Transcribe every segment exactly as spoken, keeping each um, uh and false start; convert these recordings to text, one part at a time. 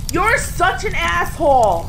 You're such an asshole.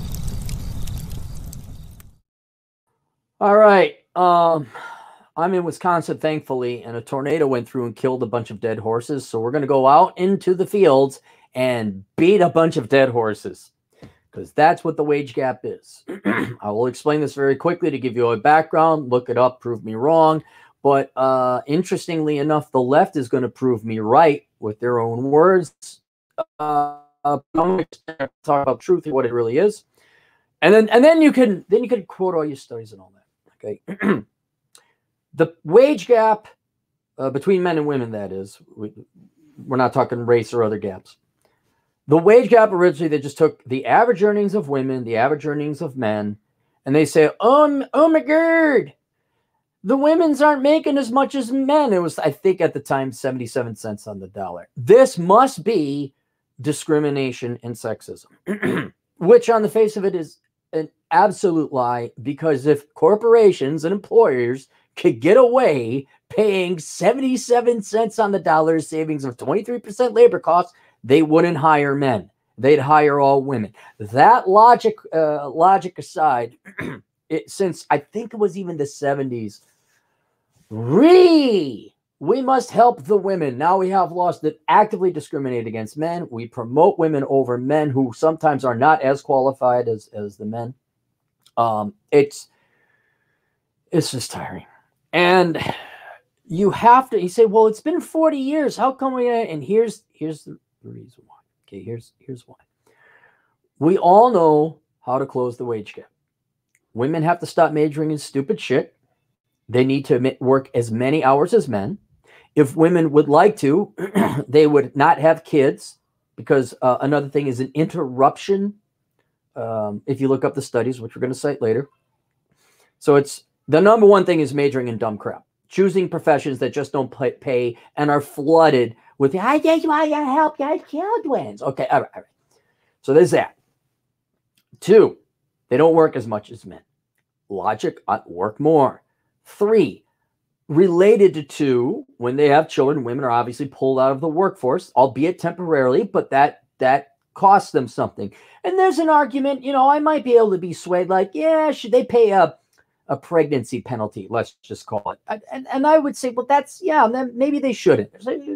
All right. Um, I'm in Wisconsin, thankfully, and a tornado went through and killed a bunch of dead horses. So we're going to go out into the fields and beat a bunch of dead horses, because that's what the wage gap is. I will explain this very quickly to give you a background. Look it up, prove me wrong. But uh, interestingly enough, the left is going to prove me right with their own words. Uh, I'm going to talk about truth, what it really is, and then and then you can then you can quote all your studies and all that. Okay, the wage gap uh, between men and women, that is, we, we're not talking race or other gaps. The wage gap originally, they just took the average earnings of women, the average earnings of men, and they say, oh, oh my God, the women's aren't making as much as men. It was, I think at the time, seventy-seven cents on the dollar. This must be discrimination and sexism, which on the face of it is an absolute lie, because if corporations and employers could get away paying seventy-seven cents on the dollar, savings of twenty-three percent labor costs, they wouldn't hire men. They'd hire all women. That logic, uh, logic aside, it, since I think it was even the seventies, re we must help the women. Now we have laws that actively discriminate against men. We promote women over men who sometimes are not as qualified as, as the men. Um, it's, it's just tiring. And you have to, you say, well, it's been forty years. How come we, and here's, here's the, the reason why. Okay, here's, here's why. We all know how to close the wage gap. Women have to stop majoring in stupid shit. They need to work as many hours as men. If women would like to, they would not have kids, because uh, another thing is an interruption. Um, if you look up the studies, which we're going to cite later. So it's the number one thing is majoring in dumb crap, choosing professions that just don't pay and are flooded with, I just want to help your children. Okay, all right, all right. So there's that. Two, they don't work as much as men. Logic, work more. Three, related to two, when they have children, women are obviously pulled out of the workforce, albeit temporarily, but that that costs them something. And there's an argument, you know, I might be able to be swayed, like, yeah, should they pay a, a pregnancy penalty, let's just call it. And, and I would say, well, that's, yeah, then maybe they shouldn't.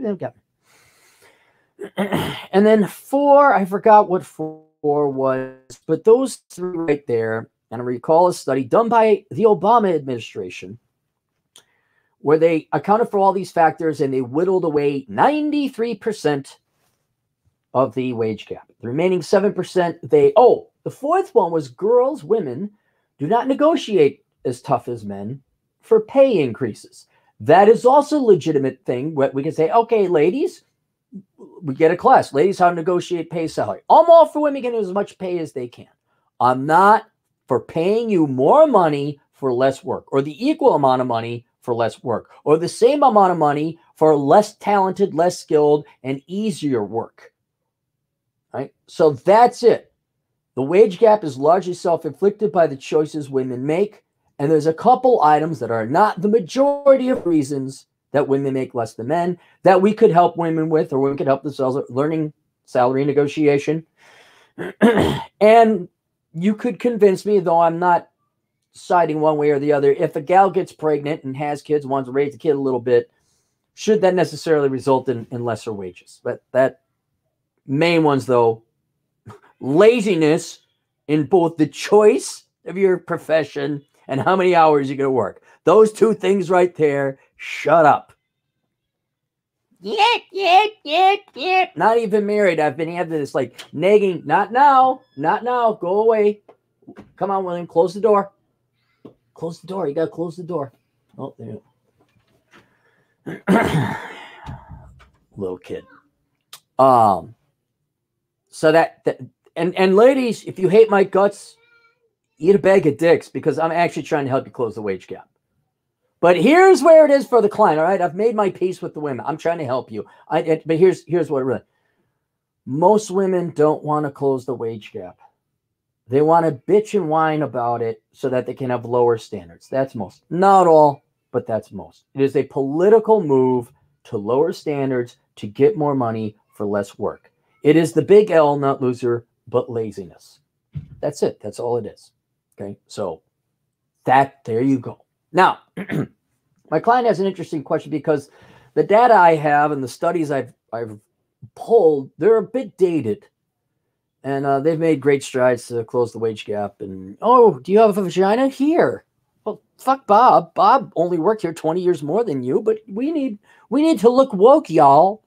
And then four, I forgot what four was, but those three right there, and I recall a study done by the Obama administration where they accounted for all these factors and they whittled away ninety-three percent of the wage gap. The remaining seven percent, they, oh, the fourth one was girls, women do not negotiate as tough as men for pay increases. That is also a legitimate thing. We can say, okay, ladies, we get a class. Ladies, how to negotiate pay salary. I'm all for women getting as much pay as they can. I'm not for paying you more money for less work, or the equal amount of money for less work, or the same amount of money for less talented, less skilled, and easier work. Right? So that's it. The wage gap is largely self-inflicted by the choices women make, and there's a couple items that are not the majority of reasons that women make less than men that we could help women with, or we could help themselves with learning salary negotiation. And you could convince me, though I'm not siding one way or the other, if a gal gets pregnant and has kids, wants to raise the kid a little bit, should that necessarily result in, in lesser wages? But that main ones, though, laziness in both the choice of your profession and how many hours you're going to work. Those two things right there, shut up. Yep, yep, yep, yep. Not even married. I've been having this like nagging, not now, not now, go away. Come on, William, close the door. Close the door. You got to close the door. Oh, there you go. Little kid. Um, so that, that and, and ladies, if you hate my guts, eat a bag of dicks, because I'm actually trying to help you close the wage gap. But here's where it is for the client. All right. I've made my peace with the women. I'm trying to help you. I, it, but here's, here's what it really, most women don't want to close the wage gap. They want to bitch and whine about it so that they can have lower standards. That's most. Not all, but that's most. It is a political move to lower standards to get more money for less work. It is the big L, not loser, but laziness. That's it. That's all it is. Okay. So that, there you go. Now, my client has an interesting question because the data I have and the studies I've, I've pulled, they're a bit dated. And uh, they've made great strides to close the wage gap. And, oh, do you have a vagina? Here. Well, fuck Bob. Bob only worked here twenty years more than you, but we need we need to look woke, y'all.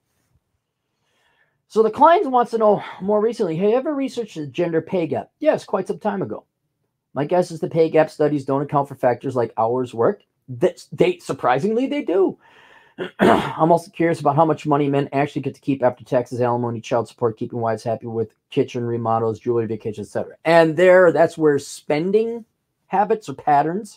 So the client wants to know more recently, hey, ever researched the gender pay gap? Yes, quite some time ago. My guess is the pay gap studies don't account for factors like hours worked. That they surprisingly they do. I'm also curious about how much money men actually get to keep after taxes, alimony, child support, keeping wives happy with kitchen remodels, jewelry, vacation, et cetera. And there, that's where spending habits or patterns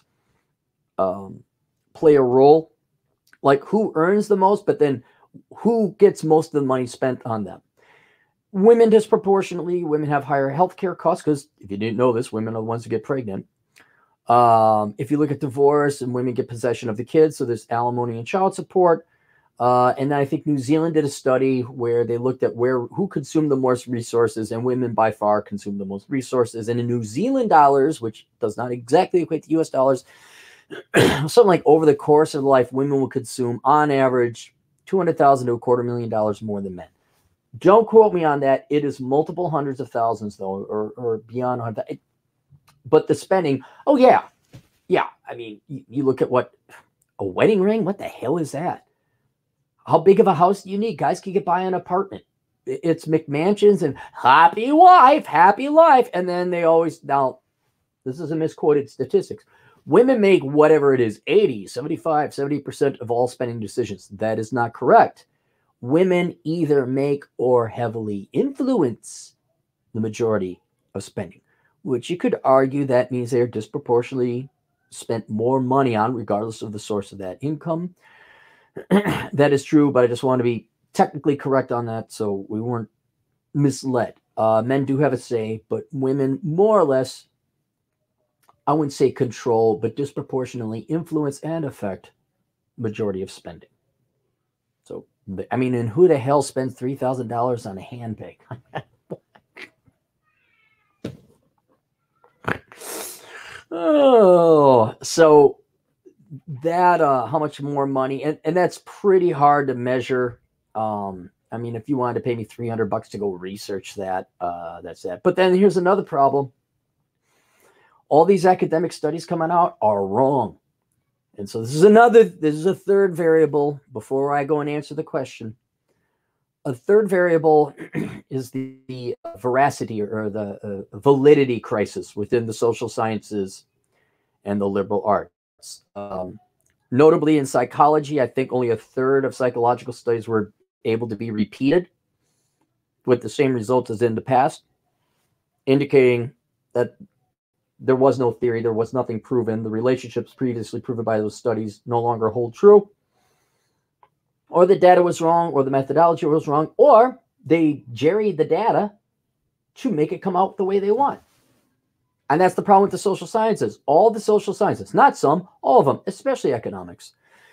um, play a role. Like who earns the most, but then who gets most of the money spent on them. Women disproportionately, women have higher healthcare costs because if you didn't know this, women are the ones who get pregnant. Um, if you look at divorce and women get possession of the kids, so there's alimony and child support. Uh, and then I think New Zealand did a study where they looked at where who consumed the most resources, and women by far consume the most resources. And in New Zealand dollars, which does not exactly equate to U S dollars, something like over the course of life, women will consume on average two hundred thousand dollars to a quarter million dollars more than men. Don't quote me on that. It is multiple hundreds of thousands, though, or, or beyond one hundred. But the spending, oh, yeah. Yeah. I mean, you, you look at what a wedding ring. What the hell is that? How big of a house do you need? Guys can get by an apartment. It's McMansions and happy wife, happy life. And then they always, now, this is a misquoted statistics. Women make whatever it is, eighty, seventy-five, seventy percent of all spending decisions. That is not correct. Women either make or heavily influence the majority of spending, which you could argue that means they're disproportionately spent more money on, regardless of the source of that income. That is true, but I just want to be technically correct on that so we weren't misled. Uh, men do have a say, but women more or less, I wouldn't say control, but disproportionately influence and affect majority of spending. So, I mean, and who the hell spends three thousand dollars on a handbag? Oh, so that, uh, how much more money, and, and that's pretty hard to measure. Um, I mean, if you wanted to pay me three hundred bucks to go research that, uh, that's that. But then here's another problem. All these academic studies coming out are wrong. And so this is another, this is a third variable before I go and answer the question. A third variable is the, the veracity or the uh, validity crisis within the social sciences and the liberal arts. Um, notably in psychology, I think only a third of psychological studies were able to be repeated with the same results as in the past, indicating that there was no theory, there was nothing proven. The relationships previously proven by those studies no longer hold true. Or the data was wrong, or the methodology was wrong, or they jerried the data to make it come out the way they want. And that's the problem with the social sciences. All the social sciences, not some, all of them, especially economics,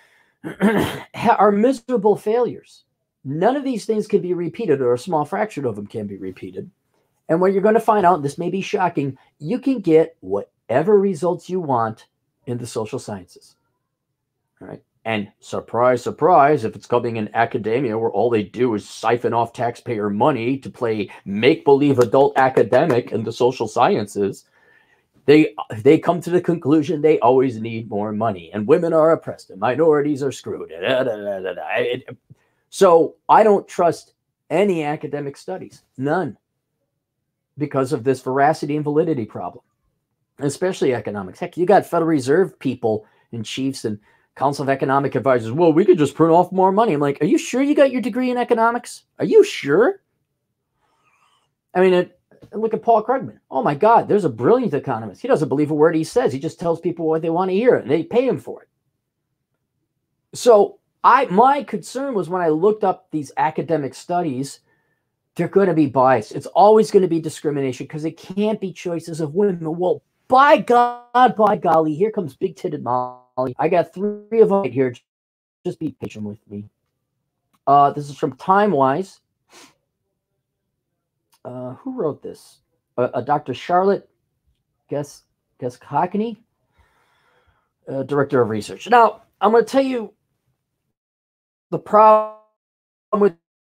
are miserable failures. None of these things can be repeated, or a small fraction of them can be repeated. And what you're going to find out, this may be shocking, you can get whatever results you want in the social sciences. All right. And surprise, surprise, if it's coming in academia where all they do is siphon off taxpayer money to play make-believe adult academic in the social sciences, they they come to the conclusion they always need more money. And women are oppressed and minorities are screwed. Da, da, da, da, da. It, so I don't trust any academic studies. None. Because of this veracity and validity problem, especially economics. Heck, you got Federal Reserve people and chiefs and Council of Economic Advisors. Well, we could just print off more money. I'm like, are you sure you got your degree in economics? Are you sure? I mean, it, look at Paul Krugman. Oh my God, there's a brilliant economist. He doesn't believe a word he says. He just tells people what they want to hear, and they pay him for it. So I, my concern was when I looked up these academic studies, they're going to be biased. It's always going to be discrimination because it can't be choices of women. Well, by God, by golly, here comes big-titted Molly. I got three of them right here. Just be patient with me. Uh, this is from TimeWise. uh, who wrote this? A, a Doctor Charlotte Guess Guess uh, director of research. Now, I'm going to tell you the problem with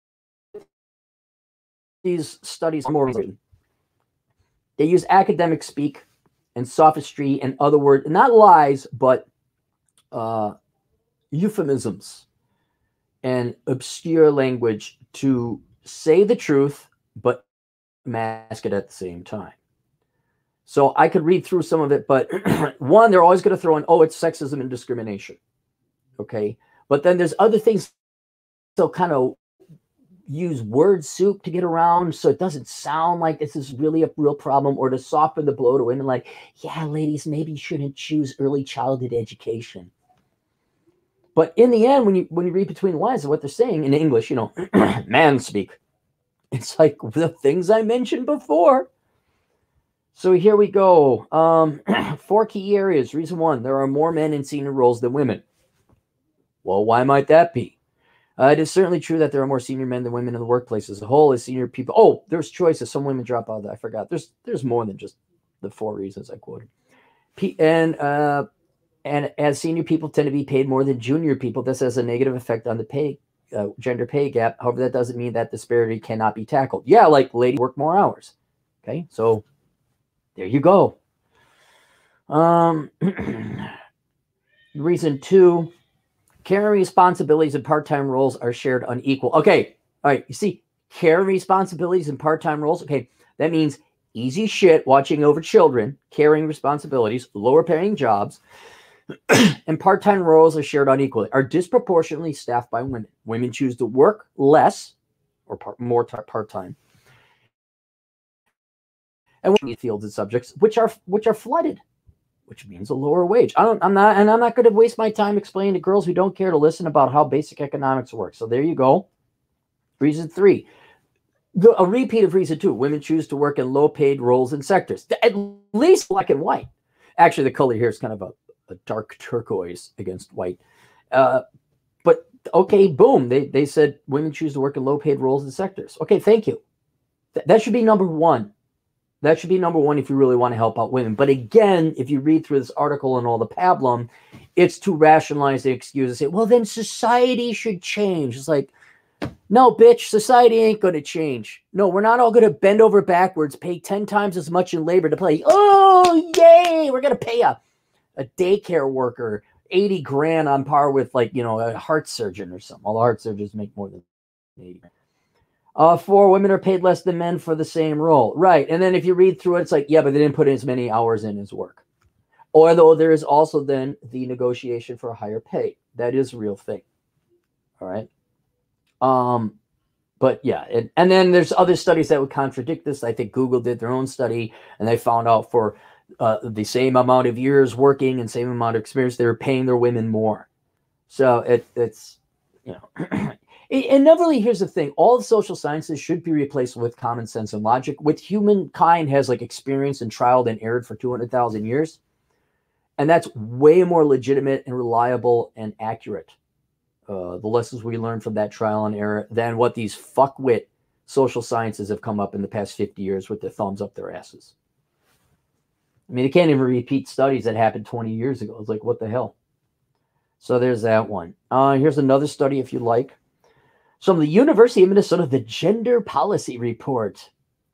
these studies more written. They use academic speak and sophistry and other words, not lies, but uh, euphemisms and obscure language to say the truth, but mask it at the same time. So I could read through some of it, but one, they're always going to throw in, oh, it's sexism and discrimination. Okay. But then there's other things they'll kind of use word soup to get around so it doesn't sound like this is really a real problem, or to soften the blow to women like, yeah, ladies, maybe you shouldn't choose early childhood education. But in the end, when you when you read between the lines of what they're saying in English, you know, man speak, it's like the things I mentioned before. So here we go. Um, four key areas. Reason one, there are more men in senior roles than women. Well, why might that be? Uh, it is certainly true that there are more senior men than women in the workplace as a whole. As senior people, oh, there's choices. Some women drop out of that. I forgot. There's there's more than just the four reasons I quoted. P- and uh, and as senior people tend to be paid more than junior people, this has a negative effect on the pay uh, gender pay gap. However, that doesn't mean that disparity cannot be tackled. Yeah, like ladies work more hours. Okay, so there you go. Um, reason two. Caring responsibilities and part-time roles are shared unequal. Okay, all right, you see, caring responsibilities and part-time roles, okay, that means easy shit, watching over children, caring responsibilities, lower paying jobs, and part-time roles are shared unequally, are disproportionately staffed by women. Women choose to work less or part, more t- part-time, and fields and subjects which are which are flooded, which means a lower wage. I don't, I'm not, and I'm not going to waste my time explaining to girls who don't care to listen about how basic economics works. So there you go. Reason three, the, a repeat of reason two, women choose to work in low paid roles and sectors, at least black and white. Actually, the color here is kind of a, a dark turquoise against white. Uh, but okay, boom. They, they said women choose to work in low paid roles and sectors. Okay, thank you. Th- that should be number one. That should be number one if you really want to help out women. But again, if you read through this article and all the pablum, it's to rationalize the excuse and say, well, then society should change. It's like, no, bitch, society ain't going to change. No, we're not all going to bend over backwards, pay ten times as much in labor to play. Oh, yay, we're going to pay a, a daycare worker eighty grand on par with, like, you know, a heart surgeon or something. All the heart surgeons make more than eighty grand. Uh, four, women are paid less than men for the same role. Right. And then if you read through it, it's like, yeah, but they didn't put as many hours in as work. Although there is also then the negotiation for a higher pay. That is a real thing. All right. Um, but yeah, it, and then there's other studies that would contradict this. I think Google did their own study, and they found out for uh, the same amount of years working and same amount of experience, they were paying their women more. So it, it's, you know, and Neverly, here's the thing. All the social sciences should be replaced with common sense and logic. With humankind has like experience and trialed and erred for two hundred thousand years. And that's way more legitimate and reliable and accurate. Uh, the lessons we learned from that trial and error than what these fuckwit social sciences have come up in the past fifty years with their thumbs up their asses. I mean, they can't even repeat studies that happened twenty years ago. It's like, what the hell? So there's that one. Uh, here's another study if you like. So from the University of Minnesota, the Gender Policy Report.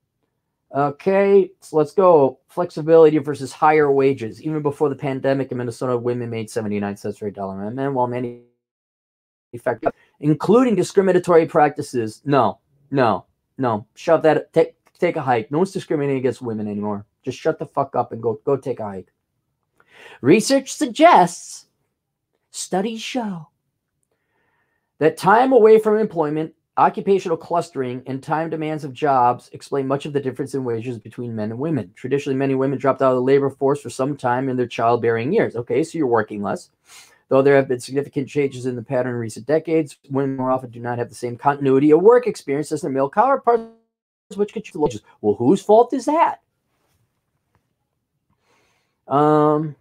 Okay, so let's go. Flexibility versus higher wages. Even before the pandemic in Minnesota, women made seventy-nine cents for a dollar and men, while manufacturing, including discriminatory practices. No, no, no. Shove that. Take take a hike. No one's discriminating against women anymore. Just shut the fuck up and go go take a hike. Research suggests, studies show, that time away from employment, occupational clustering, and time demands of jobs explain much of the difference in wages between men and women. Traditionally, many women dropped out of the labor force for some time in their childbearing years. Okay, so you're working less. Though there have been significant changes in the pattern in recent decades, women more often do not have the same continuity of work experience as their male counterparts, which contribute to wages. Well, whose fault is that? Um...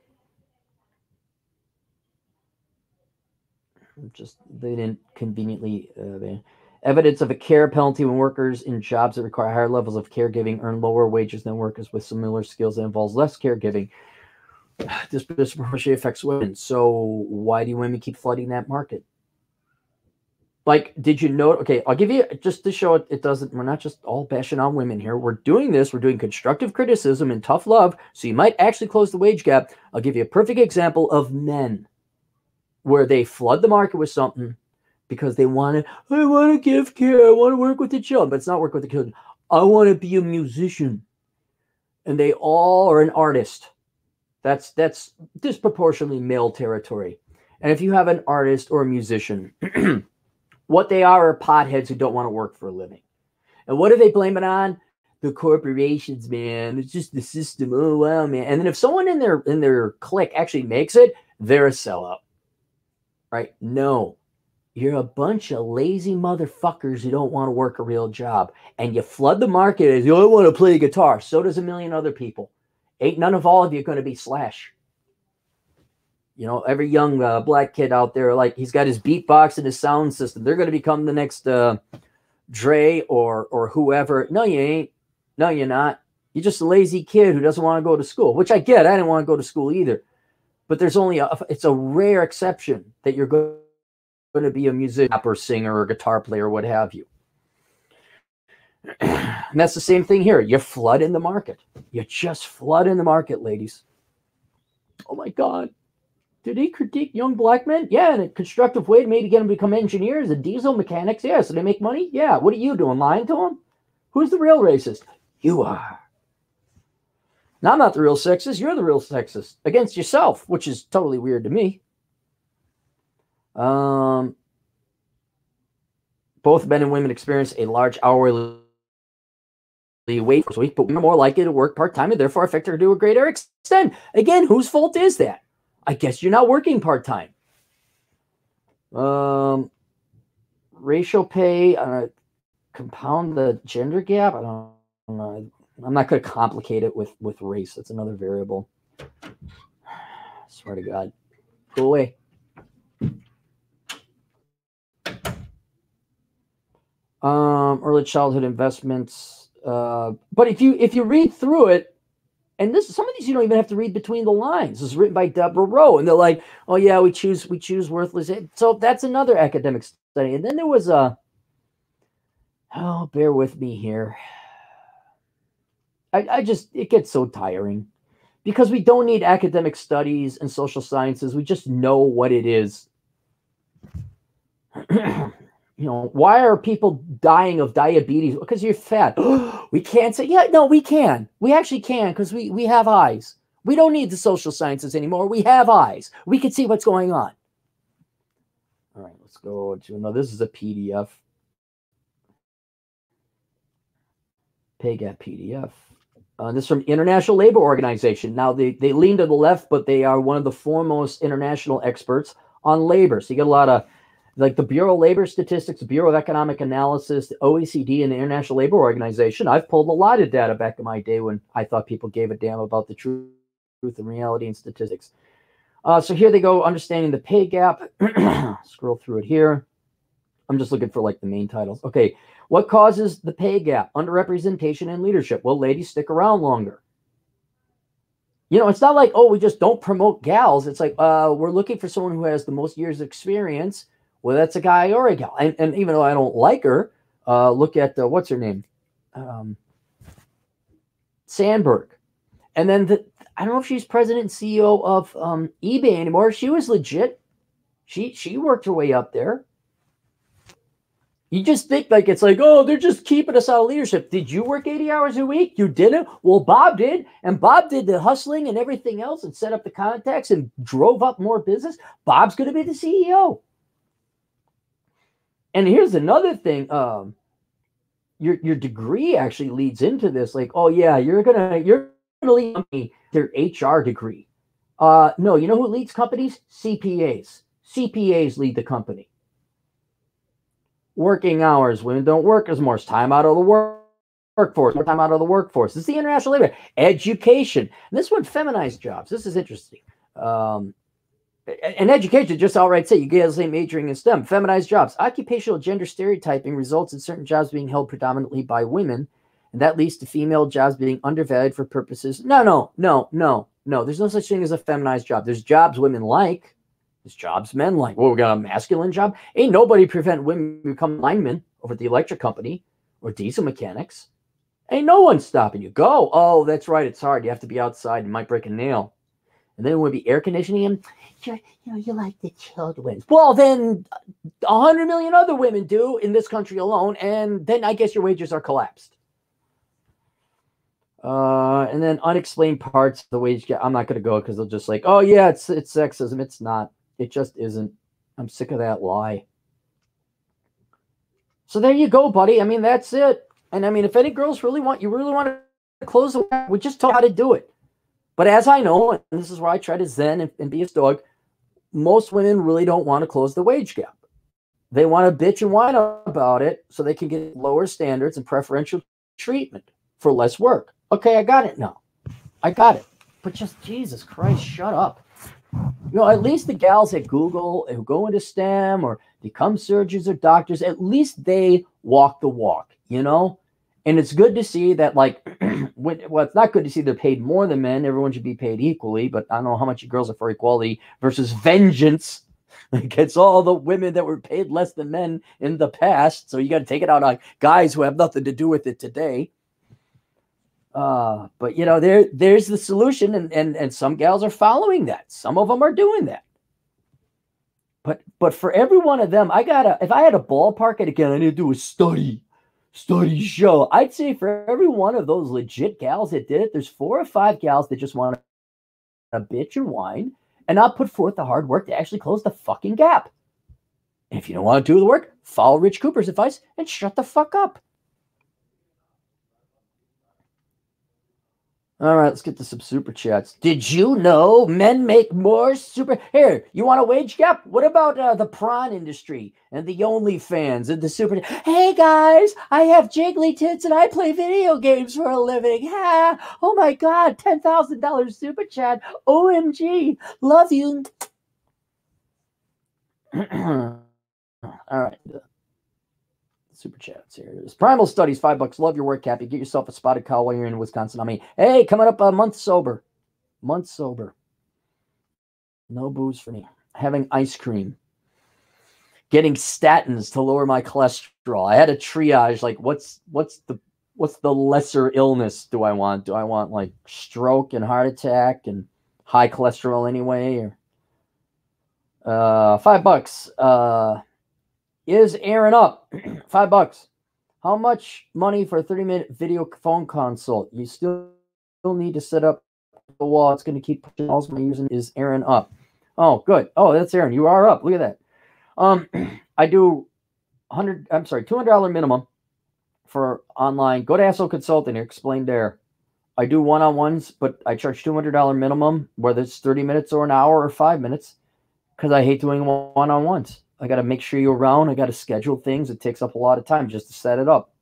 Just they didn't conveniently uh, they, Evidence of a care penalty when workers in jobs that require higher levels of caregiving earn lower wages than workers with similar skills that involves less caregiving. This disproportionately affects women. So why do women keep flooding that market? Like, did you know? Okay, I'll give you, just to show it, it doesn't, we're not just all bashing on women here. We're doing this. We're doing constructive criticism and tough love. So you might actually close the wage gap. I'll give you a perfect example of men where they flood the market with something because they want to, I want to give care. I want to work with the children, but it's not work with the children. I want to be a musician. And they all are an artist. That's, that's disproportionately male territory. And if you have an artist or a musician, what they are are potheads who don't want to work for a living. And what do they blame it on? The corporations, man. It's just the system. Oh, wow, man. And then if someone in their, in their clique actually makes it, they're a sellout. Right? No. You're a bunch of lazy motherfuckers who don't want to work a real job. And you flood the market as, oh, I want to play guitar. So does a million other people. Ain't none of all of you going to be Slash. You know, every young uh, black kid out there, like, he's got his beatbox and his sound system. They're going to become the next uh, Dre or or whoever. No, you ain't. No, you're not. You're just a lazy kid who doesn't want to go to school, which I get. I didn't want to go to school either. But there's only a, it's a rare exception that you're going to be a musician or singer or guitar player or what have you. And that's the same thing here. You flood in the market. You just flood in the market, ladies. Oh, my God. Did he critique young black men? Yeah, in a constructive way, maybe get them to become engineers and diesel mechanics. Yeah, so they make money? Yeah. What are you doing, lying to them? Who's the real racist? You are. Now, I'm not the real sexist. You're the real sexist against yourself, which is totally weird to me. Um, both men and women experience a large hourly wage per week, but women are more likely to work part-time and therefore affected to a greater extent. Again, whose fault is that? I guess you're not working part-time. Um, racial pay, uh, compound the gender gap. I don't, I don't know. I'm not going to complicate it with, with race. That's another variable. I swear to God. Go away. Um, early childhood investments. Uh, but if you if you read through it, and this some of these you don't even have to read between the lines. This is written by Deborah Rowe, and they're like, "Oh yeah, we choose we choose worthless." So that's another academic study. And then there was a. Oh, bear with me here. I, I just it gets so tiring because we don't need academic studies and social sciences. We just know what it is. You know, why are people dying of diabetes? Because you're fat. We can't say, yeah, no, we can. We actually can because we, we have eyes. We don't need the social sciences anymore. We have eyes. We can see what's going on. All right, let's go to another. This is a P D F. Pay gap P D F. Uh, this is from International Labor Organization. Now, they, they lean to the left, but they are one of the foremost international experts on labor. So you get a lot of like the Bureau of Labor Statistics, the Bureau of Economic Analysis, the O E C D, and the International Labor Organization. I've pulled a lot of data back in my day when I thought people gave a damn about the truth and reality and statistics. Uh, so here they go, understanding the pay gap. Scroll through it here. I'm just looking for like the main titles. Okay, what causes the pay gap? Underrepresentation in leadership. Well, ladies stick around longer. You know, it's not like, oh, we just don't promote gals. It's like, uh, we're looking for someone who has the most years of experience. Well, that's a guy or a gal. And, and even though I don't like her, uh, look at, uh, what's her name? Um, Sandberg. And then, the, I don't know if she's president and C E O of um, eBay anymore. She was legit. She, she worked her way up there. You just think like, it's like, oh, they're just keeping us out of leadership. Did you work eighty hours a week? You didn't? Well, Bob did. And Bob did the hustling and everything else and set up the contacts and drove up more business. Bob's going to be the C E O. And here's another thing. Um, your your degree actually leads into this. Like, oh yeah, you're gonna you're gonna lead company their H R degree. Uh, no, you know who leads companies? C P As. C P As lead the company. Working hours. Women don't work as much. Time out of the work workforce. More time out of the workforce. This is the international labor. Education. And this one, feminized jobs. This is interesting. Um, And education just outright say you guys ain't majoring in STEM. Feminized jobs. Occupational gender stereotyping results in certain jobs being held predominantly by women, and that leads to female jobs being undervalued for purposes. No, no, no, no, no. There's no such thing as a feminized job. There's jobs women like. There's jobs men like. Well, we got a masculine job. Ain't nobody prevent women becoming linemen over at the electric company or diesel mechanics. Ain't no one stopping you. Go. Oh, that's right. It's hard. You have to be outside. You might break a nail. And then it would be air conditioning him. You know, you like the chilled winds. Well, then a hundred million other women do in this country alone, and then I guess your wages are collapsed. Uh, and then unexplained parts of the wage gap. I'm not going to go because they'll just like, oh yeah, it's it's sexism. It's not. It just isn't. I'm sick of that lie. So there you go, buddy. I mean, that's it. And I mean, if any girls really want, you really want to close the gap, we just tell how to do it. But as I know, and this is where I try to zen and, and be a stoic, most women really don't want to close the wage gap. They want to bitch and whine about it so they can get lower standards and preferential treatment for less work. Okay, I got it now. I got it. But just, Jesus Christ, shut up. You know, at least the gals at Google who go into STEM or become surgeons or doctors, at least they walk the walk, you know? And it's good to see that, like, when, well, it's not good to see they're paid more than men. Everyone should be paid equally, but I don't know how much you girls are for equality versus vengeance against all the women that were paid less than men in the past. So you got to take it out on guys who have nothing to do with it today. Uh, but, you know, there there's the solution, and, and, and some gals are following that. Some of them are doing that. But but for every one of them, I got to, if I had a ballpark it again, I need to do a study. Study show. I'd say for every one of those legit gals that did it, there's four or five gals that just want to bitch and whine and not put forth the hard work to actually close the fucking gap. And if you don't want to do the work, follow Rich Cooper's advice and shut the fuck up. All right, let's get to some super chats. Did you know men make more super... Here, you want a wage gap? What about uh, the prawn industry and the OnlyFans and the super... Hey, guys, I have jiggly tits and I play video games for a living. Ha! Oh, my God, ten thousand dollars super chat. O M G. Love you. All right. Super chats here. There's Primal Studies, five bucks. Love your work, Cappy. Get yourself a spotted cow while you're in Wisconsin. I mean, hey, coming up a month sober. Month sober. No booze for me. Having ice cream. Getting statins to lower my cholesterol. I had a triage. Like, what's what's the what's the lesser illness do I want? Do I want like stroke and heart attack and high cholesterol anyway? Or uh, five bucks. Uh. Is Aaron up? Five bucks. How much money for a thirty minute video phone consult? You still, still need to set up the wall. It's going to keep pushing. Also, my using is Aaron up. Oh, good. Oh, that's Aaron. You are up. Look at that. Um, I do one hundred. I'm sorry, two hundred dollars minimum for online. Go to Asshole Consulting here. Explain there. I do one on ones, but I charge two hundred dollars minimum, whether it's thirty minutes or an hour or five minutes, because I hate doing one on ones. I got to make sure you're around. I got to schedule things. It takes up a lot of time just to set it up.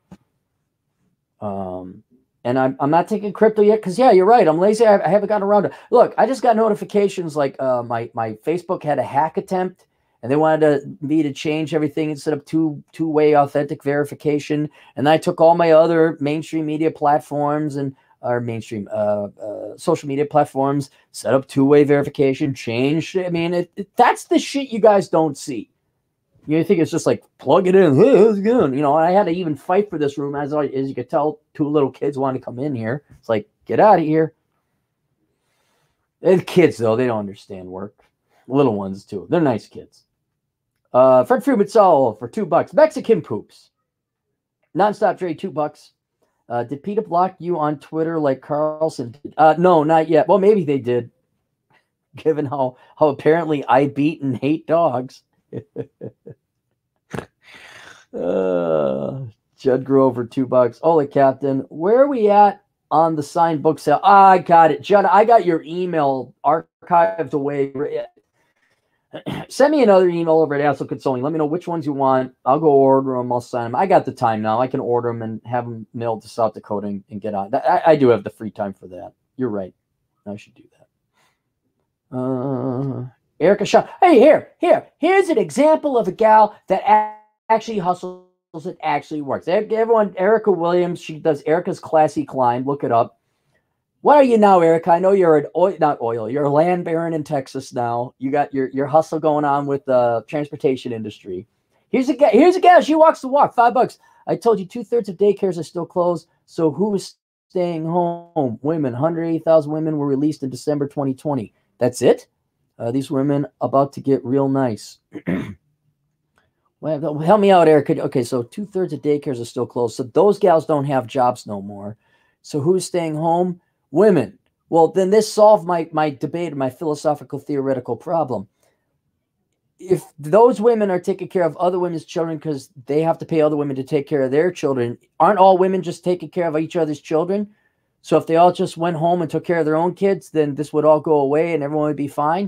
Um, and I'm, I'm not taking crypto yet because, yeah, you're right. I'm lazy. I, I haven't gotten around to it. Look, I just got notifications like uh, my, my Facebook had a hack attempt and they wanted to, me to change everything and set up two, two-way authentic verification. And I took all my other mainstream media platforms and our mainstream uh, uh, social media platforms, set up two-way verification, change. I mean, it, it, that's the shit you guys don't see. You think it's just like, plug it in. Hey, how's it going? You know, I had to even fight for this room. As, I, as you could tell, two little kids wanted to come in here. It's like, get out of here. And kids, though, they don't understand work. Little ones, too. They're nice kids. Uh, Fred Freeman Saul for two bucks. Mexican poops. Nonstop Dre, two bucks. Uh, did PETA block you on Twitter like Carlson? Uh, no, not yet. Well, maybe they did, given how, how apparently I beat and hate dogs. uh, Judd Grover, two bucks. Holy Captain, where are we at on the signed book sale? Ah, I got it. Judd, I got your email archived away. Send me another email over at Asshole Consulting. Let me know which ones you want. I'll go order them. I'll sign them. I got the time now. I can order them and have them mailed to South Dakota and, and get on. I, I do have the free time for that. You're right. I should do that. Uh, Erica Shaw. Hey, here, here, here's an example of a gal that actually hustles. It actually works. Everyone, Erica Williams, she does Erica's Classy Climb. Look it up. What are you now, Erica? I know you're an oil, not oil. You're a land baron in Texas now. You got your your hustle going on with the transportation industry. Here's a here's a gal. She walks the walk. Five bucks. I told you two thirds of daycares are still closed. So who's staying home? Women. one hundred eighty thousand women were released in December twenty twenty. That's it. Uh, these women about to get real nice. Well, help me out, Erica. Okay, so two thirds of daycares are still closed. So those gals don't have jobs no more. So who's staying home? Women. Well, then this solved my, my debate, my philosophical theoretical problem. If those women are taking care of other women's children because they have to pay other women to take care of their children, aren't all women just taking care of each other's children? So if they all just went home and took care of their own kids, then this would all go away and everyone would be fine.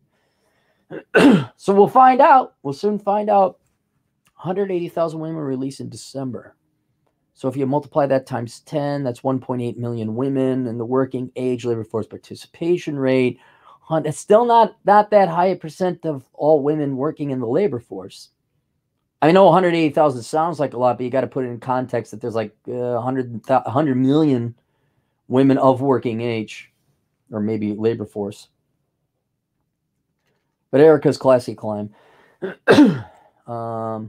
So we'll find out. We'll soon find out. one hundred eighty thousand women released in December. So if you multiply that times ten, that's one point eight million women in the working age labor force participation rate. It's still not, not that high a percent of all women working in the labor force. I know one hundred eighty thousand sounds like a lot, but you got to put it in context that there's like uh, one hundred, one hundred million women of working age, or maybe labor force. But Erica's Classy Climb. um,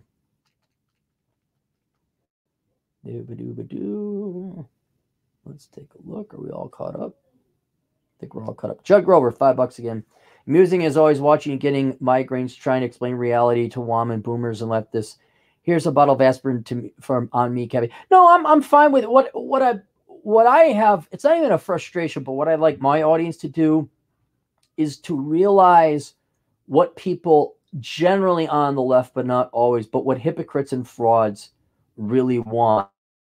Doo-ba-doo-ba-doo. Let's take a look. Are we all caught up? I think we're all caught up. Judd Grover, five bucks again. Amusing as always watching and getting migraines, trying to explain reality to W A M and boomers and leftists. Here's a bottle of aspirin to me, from on me, Kevin. No, I'm I'm fine with it. What what I what I have. It's not even a frustration, but what I'd like my audience to do is to realize what people generally on the left, but not always, but what hypocrites and frauds really want.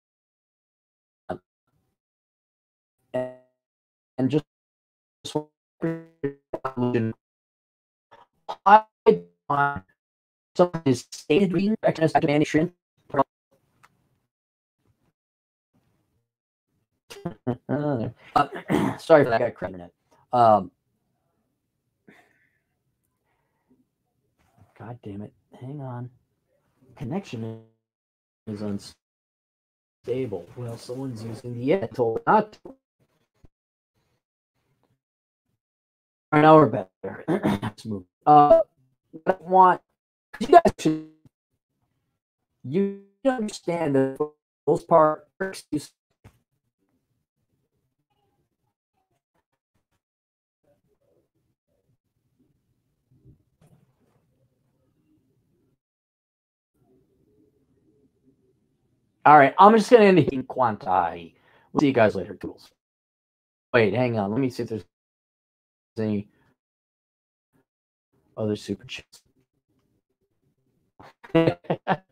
And just I want something is stated reason recognition. uh, sorry for that, I got credit. Um, God damn it! Hang on, connection is unstable. Well, someone's using the it told not to. Now we're better. Let's move. Uh, what I want you guys should you understand that for the most part, excuse. All right, I'm just gonna end it in quanti. We'll see you guys later, tools. Wait, hang on. Let me see if there's any other super chats.